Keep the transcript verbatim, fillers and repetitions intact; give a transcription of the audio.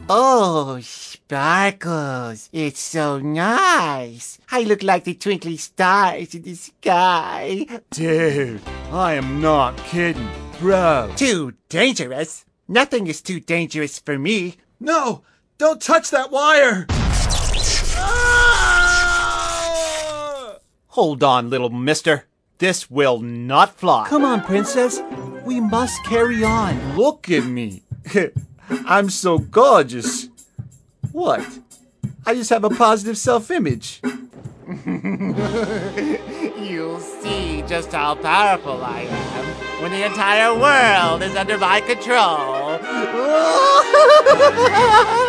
Oh, sparkles. It's so nice. I look like the twinkly stars in the sky. Dude, I am not kidding. Bro. Too dangerous? Nothing is too dangerous for me. No! Don't touch that wire! Hold on, little mister. This will not fly. Come on, princess. We must carry on. Look at me. I'm so gorgeous. What? I just have a positive self-image. You'll see just how powerful I am when the entire world is under my control.